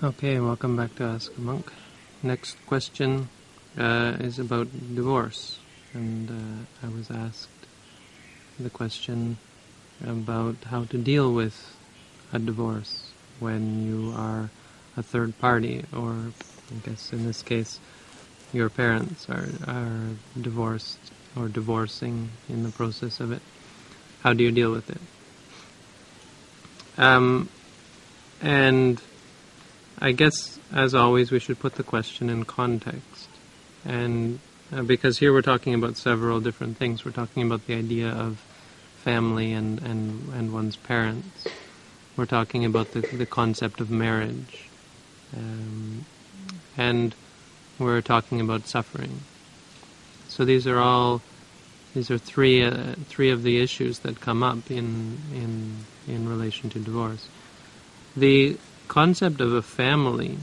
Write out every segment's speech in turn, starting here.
Okay, welcome back to Ask a Monk. Next question is about divorce, and I was asked the question about how to deal with a divorce when you are a third party, or I guess in this case your parents are divorced or divorcing in the process of it. How do you deal with it? And I guess, as always, we should put the question in context. And because here we're talking about several different things. We're talking about the idea of family and one's parents. We're talking about the concept of marriage. And we're talking about suffering. So these are three of the issues that come up in relation to divorce. The concept of a family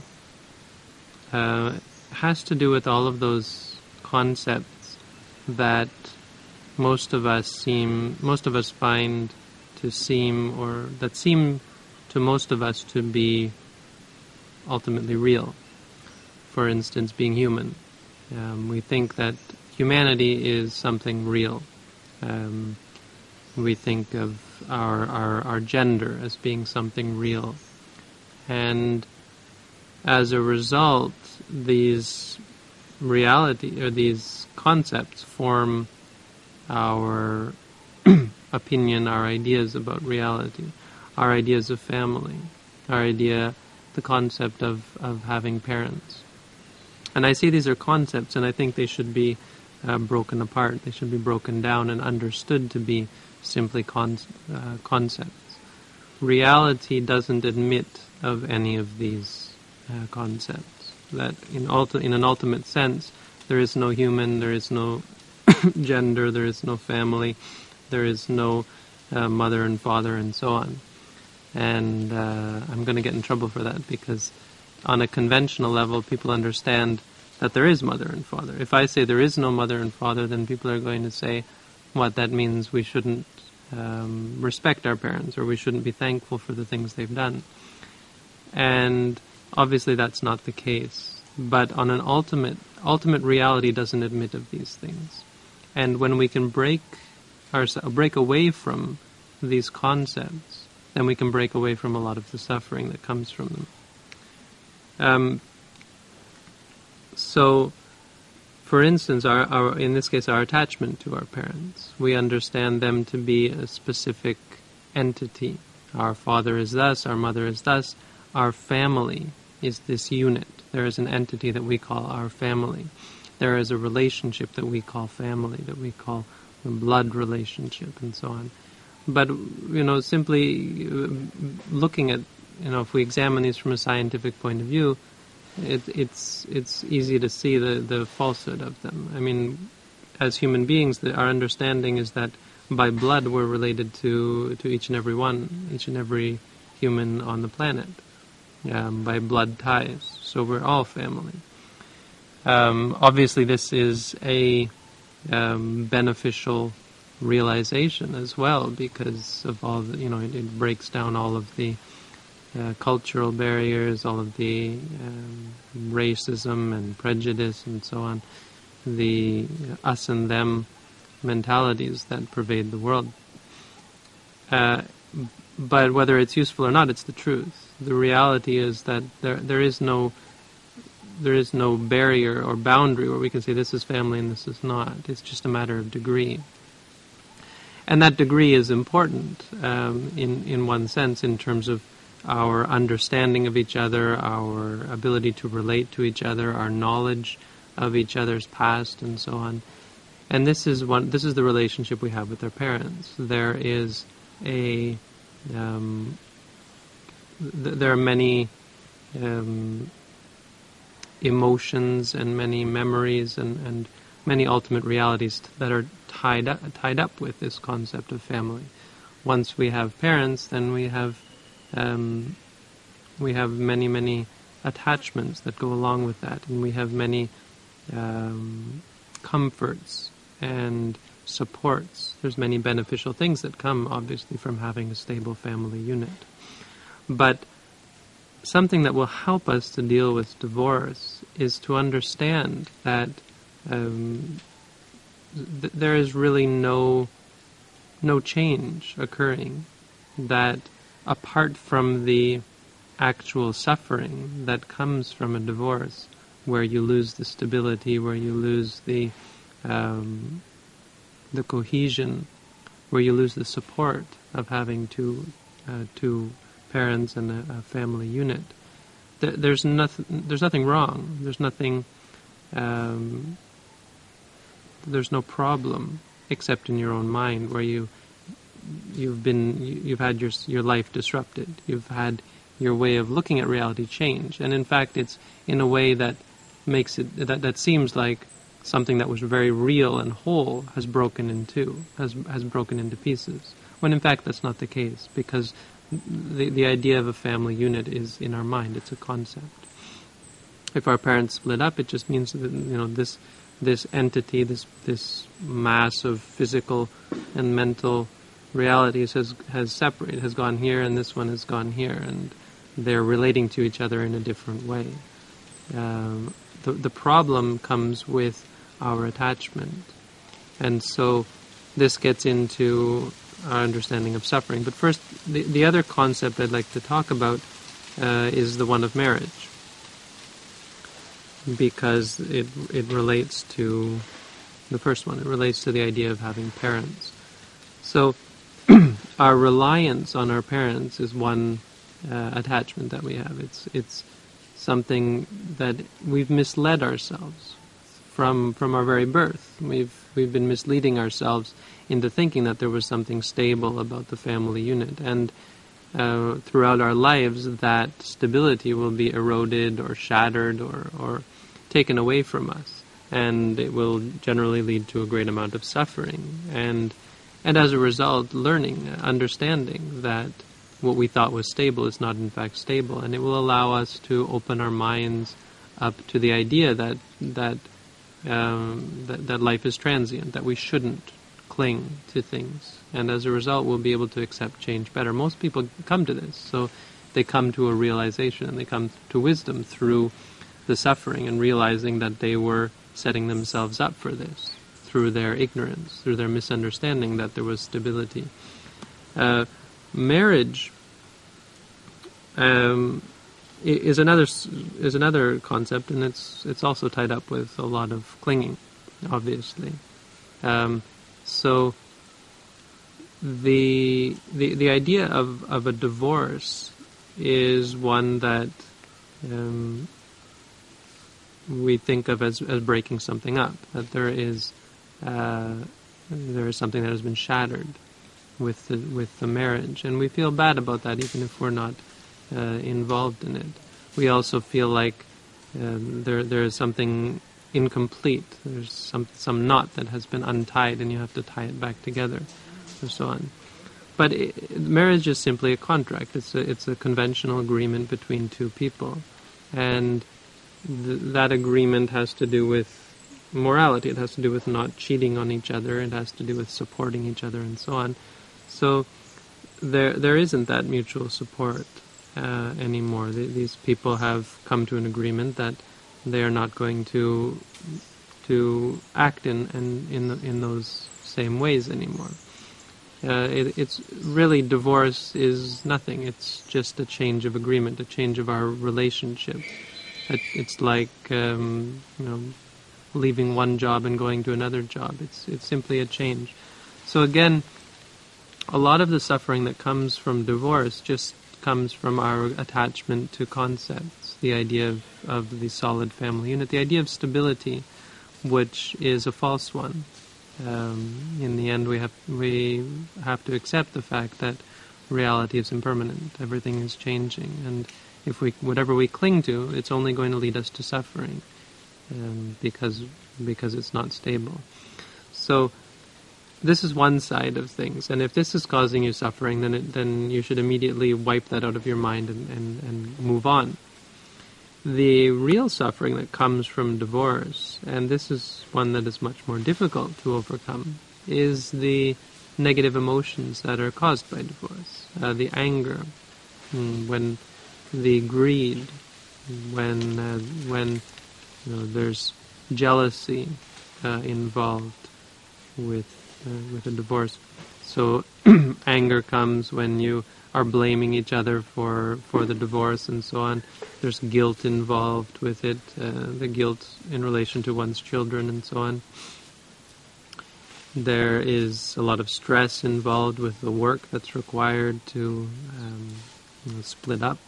has to do with all of those concepts that most of us find to seem, or that seem to most of us to be ultimately real. For instance, being human. We think that humanity is something real. We think of our gender as being something real. And as a result, these concepts form our opinion, our ideas about reality, our ideas of family, the concept of having parents. And I see these are concepts, and I think they should be broken apart. They should be broken down and understood to be simply concepts. Reality doesn't admit of any of these concepts. That in an ultimate sense, there is no human, there is no gender, there is no family, there is no mother and father, and so on. And I'm going to get in trouble for that, because on a conventional level, people understand that there is mother and father. If I say there is no mother and father, then people are going to say, what, that means we shouldn't respect our parents, or we shouldn't be thankful for the things they've done. And obviously that's not the case. But on an ultimate reality doesn't admit of these things. And when we can break away from these concepts, then we can break away from a lot of the suffering that comes from them. So, for instance, in this case, our attachment to our parents, we understand them to be a specific entity. Our father is thus, our mother is thus. Our family is this unit. There is an entity that we call our family. There is a relationship that we call family, that we call the blood relationship, and so on. But, simply looking at, if we examine these from a scientific point of view, it's easy to see the falsehood of them. I mean, as human beings, our understanding is that by blood we're related to each and every human on the planet, by blood ties. So we're all family. Obviously, this is a beneficial realization as well, because of all the, it breaks down all of the cultural barriers, all of the racism and prejudice and so on, the us and them mentalities that pervade the world. But whether it's useful or not, it's the truth. The reality is that there is no barrier or boundary where we can say this is family and this is not. It's just a matter of degree. And that degree is important in one sense, in terms of our understanding of each other, our ability to relate to each other, our knowledge of each other's past, and so on. And this is the relationship we have with our parents. There is there are many emotions and many memories and many ultimate realities that are tied up with this concept of family. Once we have parents, then we have many attachments that go along with that, and we have many comforts and supports. There's many beneficial things that come, obviously, from having a stable family unit. But something that will help us to deal with divorce is to understand that there is really no change occurring, that apart from the actual suffering that comes from a divorce, where you lose the stability, where you lose the cohesion, where you lose the support of having two parents and a family unit, there's nothing wrong. There's no problem except in your own mind, where you've had your life disrupted. You've had your way of looking at reality change, and in fact, it's in a way that makes it that seems like something that was very real and whole has broken into pieces. When in fact that's not the case, because the idea of a family unit is in our mind. It's a concept. If our parents split up, it just means that this entity, this mass of physical and mental realities has separated, has gone here, and this one has gone here, and they're relating to each other in a different way. The problem comes with our attachment, and so this gets into our understanding of suffering. But first, the other concept I'd like to talk about is the one of marriage, because it relates to the first one. It relates to the idea of having parents. So our reliance on our parents is one attachment that we have. It's something that we've misled ourselves from our very birth. We've been misleading ourselves into thinking that there was something stable about the family unit, and throughout our lives that stability will be eroded or shattered or taken away from us, and it will generally lead to a great amount of suffering, and as a result understanding that what we thought was stable is not in fact stable, and it will allow us to open our minds up to the idea that life is transient, that we shouldn't cling to things, and as a result we'll be able to accept change better. Most people come to this, so they come to a realization, and they come to wisdom through the suffering and realizing that they were setting themselves up for this through their ignorance, through their misunderstanding that there was stability. Marriage is another concept, and it's also tied up with a lot of clinging, obviously. So the idea of a divorce is one that we think of as breaking something up, that there is something that has been shattered with the marriage, and we feel bad about that, even if we're not involved in it. We also feel like there is something incomplete. There's some knot that has been untied, and you have to tie it back together, and so on. But marriage is simply a contract. It's a conventional agreement between two people, and that agreement has to do with morality. It has to do with not cheating on each other. It has to do with supporting each other, and so on. So there isn't that mutual support anymore. These people have come to an agreement that they are not going to act in those same ways anymore. It's really, divorce is nothing. It's just a change of agreement, a change of our relationship. It's like leaving one job and going to another job. It's simply a change. So again, a lot of the suffering that comes from divorce just comes from our attachment to concepts, the idea of the solid family unit, the idea of stability, which is a false one. In the end, we have to accept the fact that reality is impermanent. Everything is changing, and if whatever we cling to, it's only going to lead us to suffering, because it's not stable. So this is one side of things, and if this is causing you suffering, then you should immediately wipe that out of your mind and move on. The real suffering that comes from divorce, and this is one that is much more difficult to overcome, is the negative emotions that are caused by divorce. The anger, when the greed, when there's jealousy involved with a divorce. So anger comes when you are blaming each other for the divorce and so on. There's guilt involved with it, the guilt in relation to one's children and so on. There is a lot of stress involved with the work that's required to split up.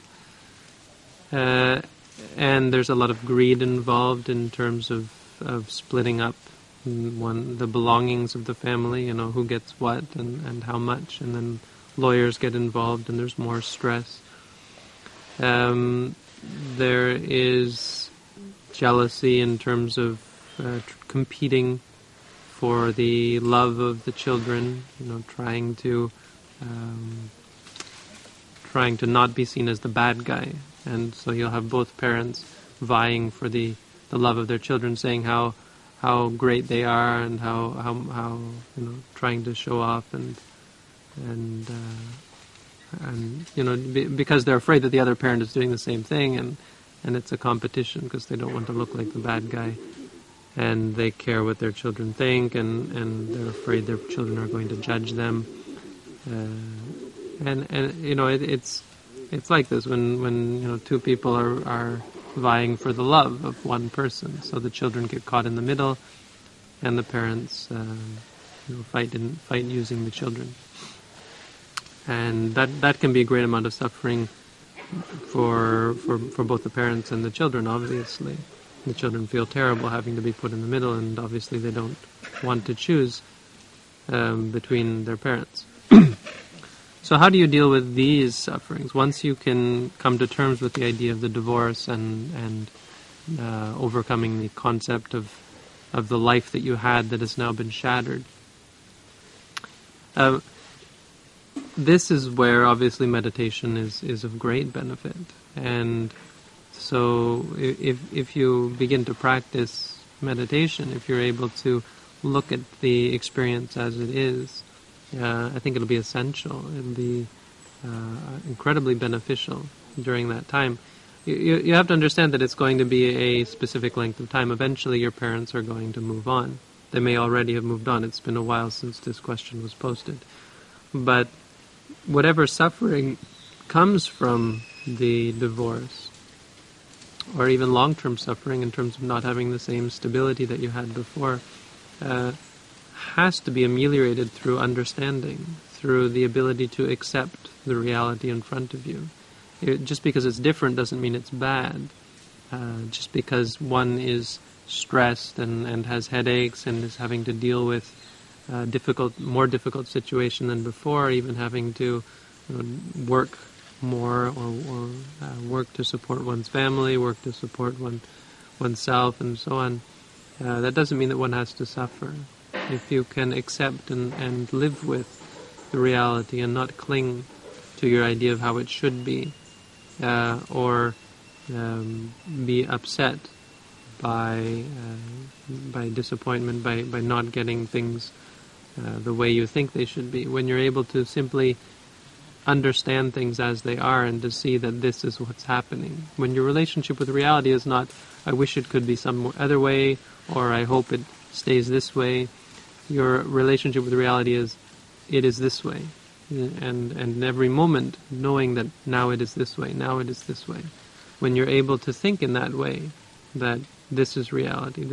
And there's a lot of greed involved in terms of splitting up the belongings of the family, who gets what and how much, and then lawyers get involved and there's more stress. There is jealousy in terms of competing for the love of the children, trying to not be seen as the bad guy. And so you'll have both parents vying for the love of their children, saying how great they are and how trying to show off and because they're afraid that the other parent is doing the same thing, and it's a competition because they don't want to look like the bad guy, and they care what their children think, and they're afraid their children are going to judge them, it's like this when two people are vying for the love of one person. So the children get caught in the middle, and the parents fight using the children, and that can be a great amount of suffering for both the parents and the children. Obviously, the children feel terrible having to be put in the middle, and obviously they don't want to choose between their parents. So how do you deal with these sufferings? Once you can come to terms with the idea of the divorce and overcoming the concept of the life that you had that has now been shattered, this is where obviously meditation is of great benefit. And so if you begin to practice meditation, if you're able to look at the experience as it is, I think it'll be essential. It'll be incredibly beneficial during that time. You have to understand that it's going to be a specific length of time. Eventually your parents are going to move on. They may already have moved on. It's been a while since this question was posted. But whatever suffering comes from the divorce, or even long-term suffering in terms of not having the same stability that you had before, has to be ameliorated through understanding, through the ability to accept the reality in front of you. Just because it's different doesn't mean it's bad. Just because one is stressed and has headaches and is having to deal with more difficult situation than before, even having to work more or work to support one's family, work to support oneself and so on, that doesn't mean that one has to suffer. If you can accept and live with the reality and not cling to your idea of how it should be, or be upset by disappointment, by not getting things the way you think they should be. When you're able to simply understand things as they are and to see that this is what's happening. When your relationship with reality is not, I wish it could be some other way, or I hope it stays this way. Your relationship with reality is, it is this way. And in every moment, knowing that now it is this way, now it is this way. When you're able to think in that way, that this is reality,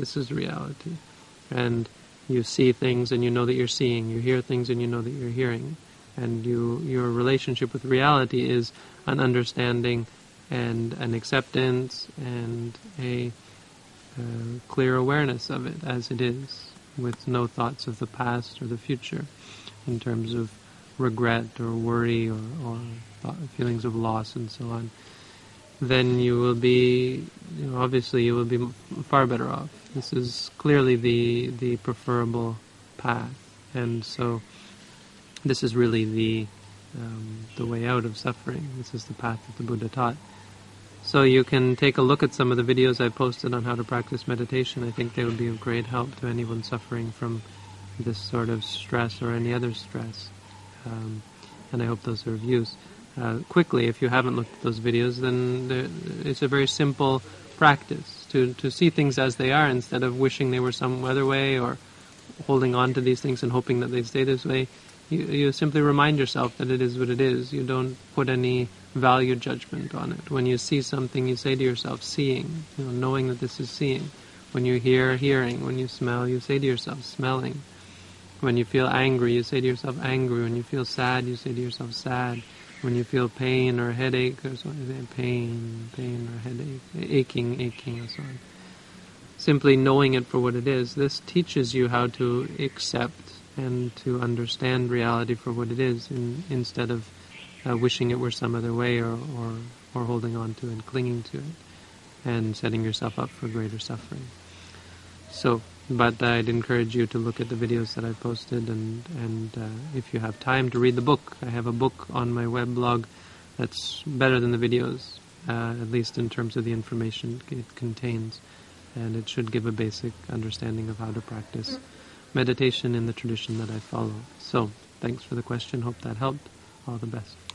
and you see things and you know that you're seeing, you hear things and you know that you're hearing, and your relationship with reality is an understanding and an acceptance and a clear awareness of it as it is, with no thoughts of the past or the future in terms of regret or worry or feelings of loss and so on, then you will be, obviously you will be far better off. This is clearly the preferable path, and so this is really the way out of suffering. This is the path that the Buddha taught. So you can take a look at some of the videos I posted on how to practice meditation. I think they would be of great help to anyone suffering from this sort of stress or any other stress. And I hope those are of use. quickly. If you haven't looked at those videos, then it's a very simple practice to see things as they are instead of wishing they were some other way or holding on to these things and hoping that they stay this way. You simply remind yourself that it is what it is. You don't put any value judgment on it. When you see something, you say to yourself, seeing, knowing that this is seeing. When you hear, hearing. When you smell, you say to yourself, smelling. When you feel angry, you say to yourself, angry. When you feel sad, you say to yourself, sad. When you feel pain or headache, or so on, pain or headache, aching, and so on. Simply knowing it for what it is, this teaches you how to accept and to understand reality for what it is, instead of wishing it were some other way or holding on to and clinging to it and setting yourself up for greater suffering. So, but I'd encourage you to look at the videos that I posted, and if you have time, to read the book. I have a book on my web blog that's better than the videos, at least in terms of the information it contains, and it should give a basic understanding of how to practice meditation in the tradition that I follow. So, thanks for the question. Hope that helped. All the best.